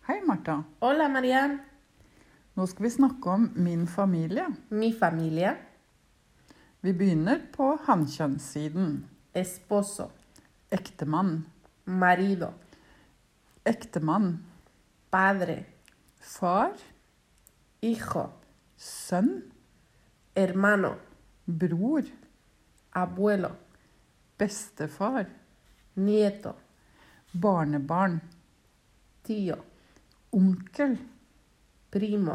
Hei, Martha. Hola, Marianne. Nå skal vi snakke om min familie. Mi familia. Vi begynner på hankjønnssiden. Esposo. Ektemann. Marido. Ektemann. Padre. Far. Hijo. Sønn. Hermano. Bror. Abuelo. Bestefar. Nieto. Barnebarn. Tío. Onkel. Primo.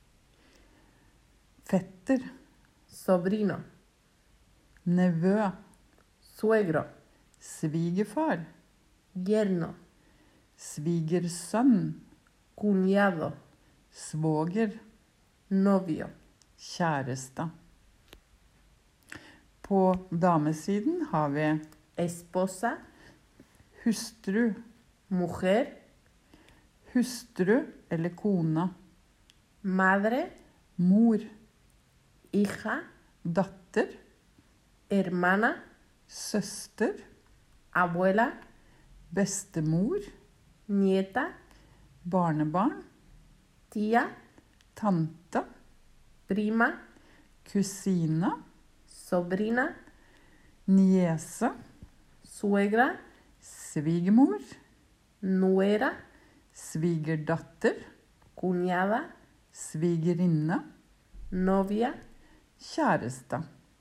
Fetter. Sobrino. Nevø. Suegro. Svigerfar. Yerno. Svigersønn. Cuñado. Svoger. Novio. Kjæreste. På damesiden har vi Esposa. Hustru. Mujer. hustru eller kone. Madre. Mor. Hija. Datter. Hermana. Søster. Abuela. Bestemor. Nieta. Barnebarn. Tía. Tante. Prima. Kusine. Sobrina. Niese. Suegra. Svigermor. Nuera. Svigerdatter. Cuñada. Svigerinne. Novia. Kjæreste.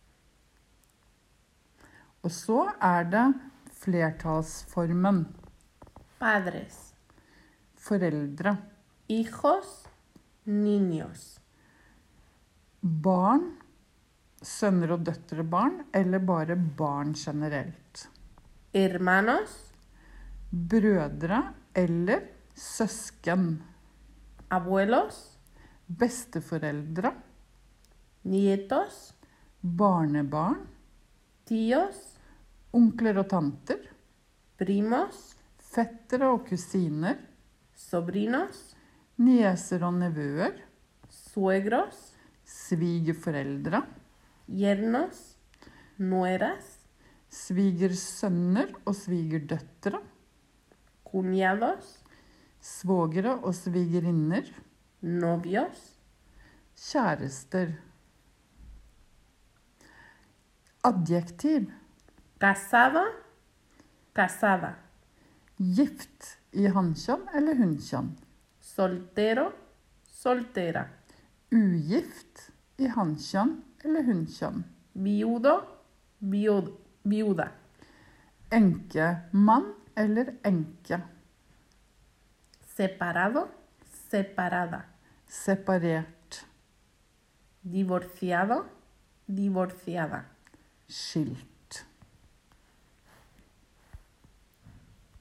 Og så det flertallsformen. Padres. Foreldre. Hijos. Niños. Barn. Sønner og døtre barn, eller bare barn generelt. Hermanos. Brødre eller søsken. Abuelos. Besteforeldre. Nietos. Barnebarn. Tíos. Onkler og tanter. Primos. Fettere og kusiner. Sobrinos. Nieser og nevøer. Suegros. Svigerforeldre. Yernos. Nueras. Svigersønner og svigerdøtre. Cuñados. Svogere og svigerinner. Novios. Kjærester. Adjektiv. Casado. Casada. Gift i hankjønn eller hunnkjønn. Soltero. Soltera. Ugift i hankjønn eller hunnkjønn. Viudo. Viuda. Enkemann eller enke. Separado. Separada. Separert. Divorciado. Divorciada. Skilt.